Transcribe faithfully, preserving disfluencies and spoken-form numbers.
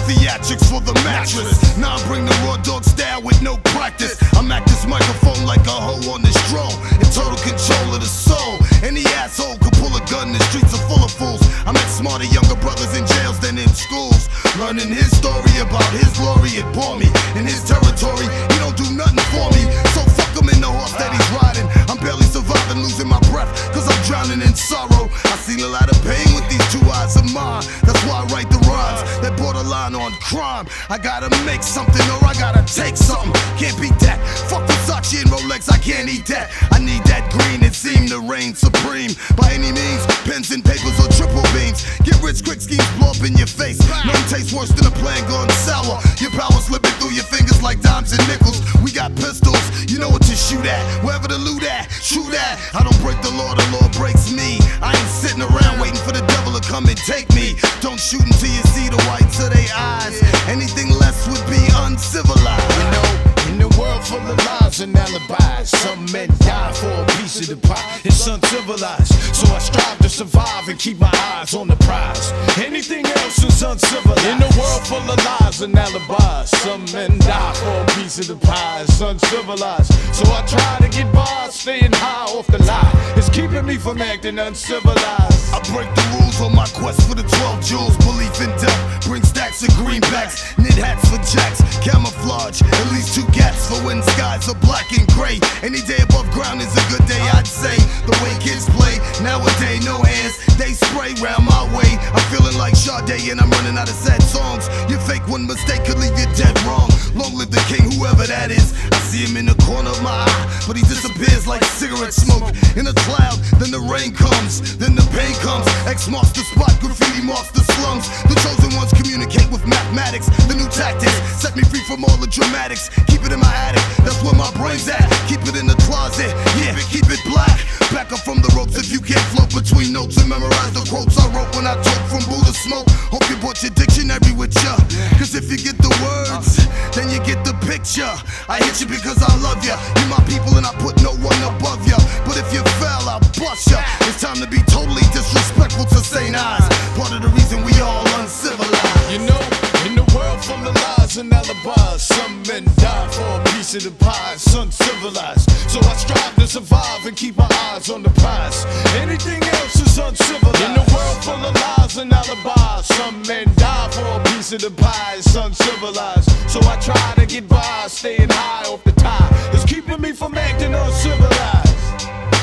theatrics for the mattress. Now I bring the raw dog style with no practice. I'm at this microphone like a hoe on this drone, in total control of the soul. Any asshole could pull a gun, the streets are full of fools. I met smarter younger brothers in jails than in schools, learning his story about his glory. It bore me in his territory, he don't do nothing for me. So fuck him in the horse that he's riding. I'm barely surviving, losing my breath, cause I'm drowning in sorrow. I seen a lot of pain with these two eyes of mine. That's why I write the rhymes that borderline on crime. I gotta make something or I gotta take something. Can't beat that. Fuck Versace and Rolex, I can't eat that. I need that green, it seemed to reign supreme. By any means, pens and papers or triple beams. Get rich quick schemes blow up in your face. None tastes worse than a plan gone sour. Your power slipping through your fingers like dimes and nickels. We got pistols, you know what to shoot at. Wherever the loot at, true that. I don't break the law, the law breaks me. I ain't sitting around waiting for the devil to come and take me. Don't shoot until you see the whites of their eyes. Anything less would be uncivilized. You know, in a world full of lies and alibis, some men die for a piece of the pie. It's uncivilized, so I strive to survive and keep my eyes on the prize. Anything else is uncivilized. In a world full of lies and alibis, some men die for a piece of the pie. It's uncivilized, so I try to get by, staying high off the lie. It's keeping me from acting uncivilized. I break the rules on my quest for the twelve jewels. Belief in death, bring stacks of greenbacks. Knit hats for jacks, camouflage. At least two gaps for when skies are black and gray. Any day above ground is a good day, I'd say. The way kids play, nowadays no hands, they spray round my way. I'm feeling like Sade and I'm running out of sad songs. Your fake one mistake could leave you dead wrong. Long live the king, whoever that is. I see him in the corner of my eye, but he disappears like cigarette smoke in a cloud. Then the rain comes, then the pain comes. X marks the spot, graffiti marks the slums. The chosen ones communicate with mathematics. The new tactics set me free from all the dramatics. Keep it in my attic, that's where my brain's at. Keep it in the closet, yeah, keep it black. Back up from the ropes if you can't float between notes and memorize the quotes I wrote when I talk from Buddha smoke. Hope you brought your dictionary with ya, cause if you get the words, then you get the picture. I hit you because I love ya. You my people and I put no one above ya. But if you fell, I'll bust ya. It's time to be totally disrespectful to Saint Eyes. Part of the reason we all uncivilized. You know, in the world full of lies and alibis, some men die for a piece of the pie. It's uncivilized, so I strive to survive and keep my eyes on the prize. Anything else is uncivilized. In the world full of lies and alibis, some men die for a piece of the pie. It's uncivilized, so I try to get by, staying high off the tie. It's keeping me from acting uncivilized.